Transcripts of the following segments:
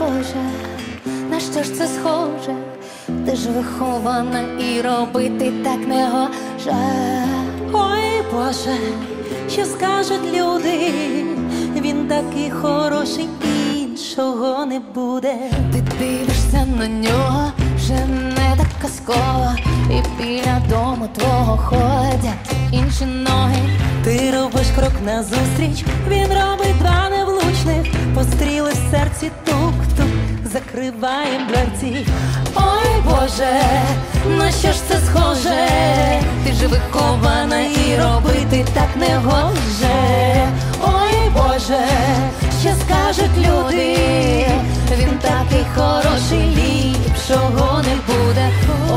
Боже, на що ж це схоже? Ти ж вихована і робити так не гоже. Ой, Боже, що скажуть люди? Він такий хороший, іншого не буде. Ти дивишся на нього, вже не так казково, і біля дому твого ходять інші ноги. Ти робиш крок назустріч, він робить два невлучних постріли в серці, тук-тук, закриваєм дверці. Ой, Боже, на що ж це схоже? Ти ж вихована і робити так не гоже. Ой, Боже, що скажуть люди? Він такий хороший, ліпшого не буде.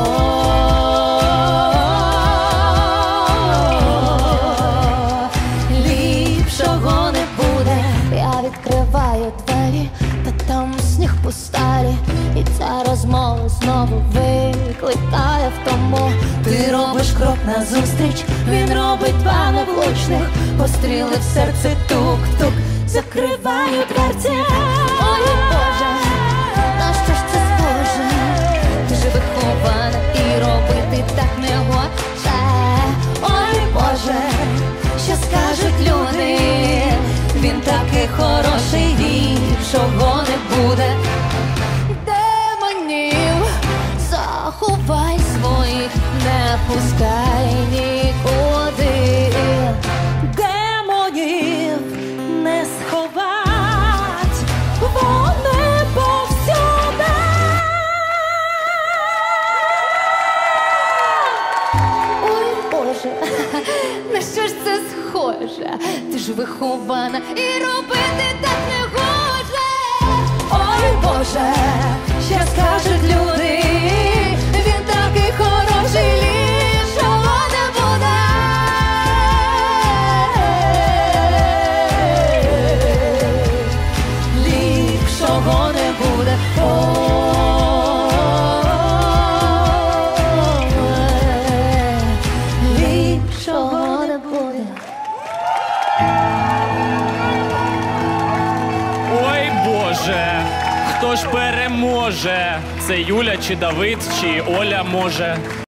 Ліпшого не буде. Я відкриваю двері, та там сніг постарі, і ця розмова знову викликає втому. Ти робиш крок назустріч, він робить два невлучних постріли в серце, тук-тук, закриваю дверці. Ой, Боже, на що ж це схоже? Ти ж вихована і робити так не гоже. Ой, Боже, що скажуть люди? Він такий хороший, ліпшого не буде. Демонів заховай своїх, не пускай нікуди. Демонів не сховать, вони повсюди. Ой, Боже, на що ж це схоже? Ти ж вихована і робити так не гоже. Ой, Боже, що скажуть люди? Він такий хороший, ліпшого не буде. Ліпшого не буде. Ліпшого не буде. Ой, Боже, хто ж переможе? Це Юля чи Давид, чи Оля може?